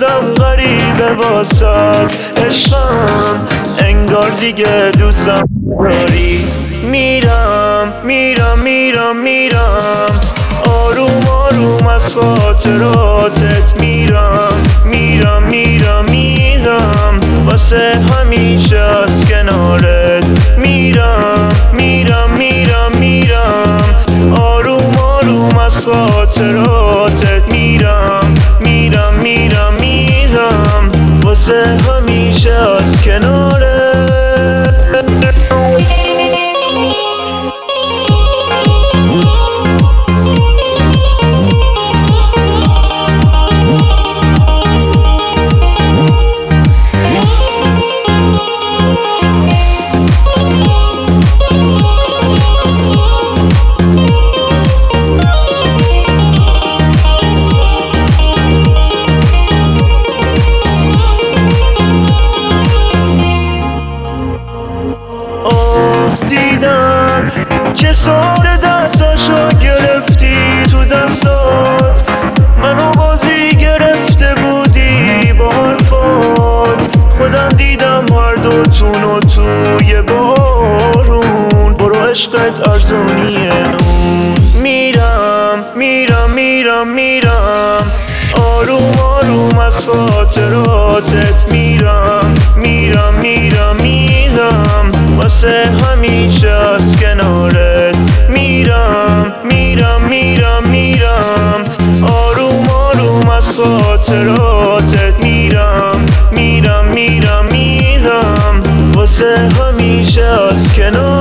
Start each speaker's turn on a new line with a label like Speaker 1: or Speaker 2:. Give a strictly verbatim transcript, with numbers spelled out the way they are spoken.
Speaker 1: شدم غریبه واسات عشقم، انگار دیگه دوستم داری. میرم میرم میرم میرم آروم آروم از خاطراتت میرم میرم میرم میرم واسه همیشه از کنارت میرم میرم میرم میرم آروم آروم از خاطراتت میرم میرم میرم میرم واسه همیشه از کنارت. دیدم چه ساده دستاشو گرفتی تو دستات، منو بازی گرفته بودی با حرفات. خودم دیدم هر دوتونو توی بارون، برو عشقت ارزونیه نون. میرم میرم میرم میرم آروم آروم از خاطراتت میرم میرم میرم میرم واسه همیشه از کنارت میرم میرم میرم میرم آروم آروم از خاطراتت میرم میرم میرم میرم واسه همیشه از کنارت.